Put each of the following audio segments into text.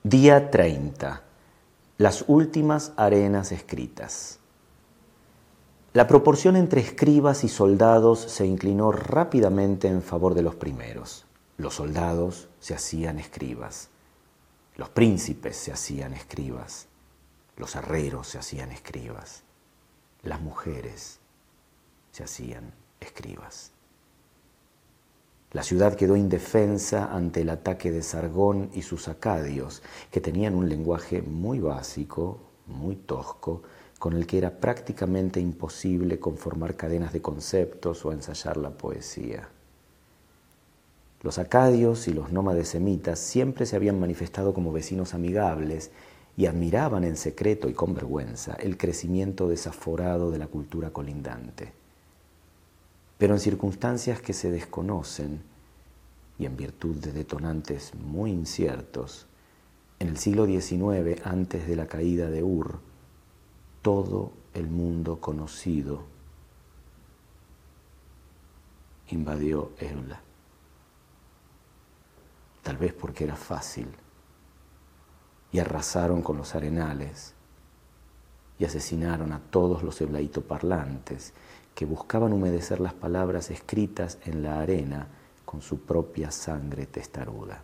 Día 30. Las últimas arenas escritas. La proporción entre escribas y soldados se inclinó rápidamente en favor de los primeros. Los soldados se hacían escribas. Los príncipes se hacían escribas. Los herreros se hacían escribas. Las mujeres se hacían escribas. La ciudad quedó indefensa ante el ataque de Sargón y sus acadios, que tenían un lenguaje muy básico, muy tosco, con el que era prácticamente imposible conformar cadenas de conceptos o ensayar la poesía. Los acadios y los nómades semitas siempre se habían manifestado como vecinos amigables y admiraban en secreto y con vergüenza el crecimiento desaforado de la cultura colindante. Pero en circunstancias que se desconocen y en virtud de detonantes muy inciertos, en el siglo XIX, antes de la caída de Ur, todo el mundo conocido invadió Ebla. Tal vez porque era fácil, y arrasaron con los arenales y asesinaron a todos los eblaíto-parlantes que buscaban humedecer las palabras escritas en la arena con su propia sangre testaruda.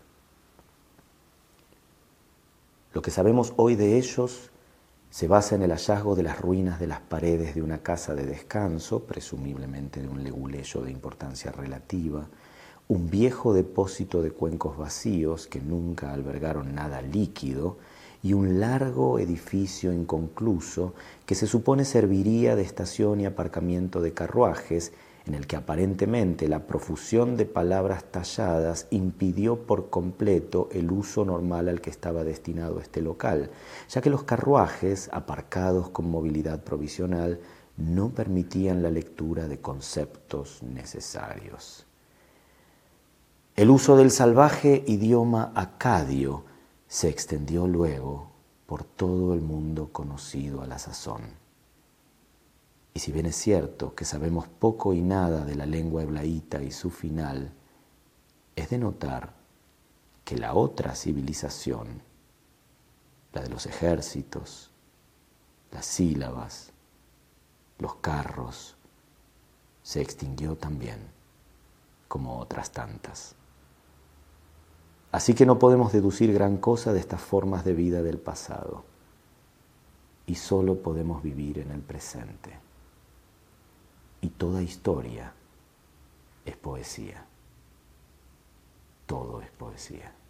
Lo que sabemos hoy de ellos se basa en el hallazgo de las ruinas de las paredes de una casa de descanso, presumiblemente de un leguleyo de importancia relativa, un viejo depósito de cuencos vacíos que nunca albergaron nada líquido, y un largo edificio inconcluso que se supone serviría de estación y aparcamiento de carruajes, en el que aparentemente la profusión de palabras talladas impidió por completo el uso normal al que estaba destinado este local, ya que los carruajes, aparcados con movilidad provisional, no permitían la lectura de conceptos necesarios. El uso del salvaje idioma acadio se extendió luego por todo el mundo conocido a la sazón. Y si bien es cierto que sabemos poco y nada de la lengua eblaíta y su final, es de notar que la otra civilización, la de los ejércitos, las sílabas, los carros, se extinguió también, como otras tantas. Así que no podemos deducir gran cosa de estas formas de vida del pasado, y solo podemos vivir en el presente. Y toda historia es poesía. Todo es poesía.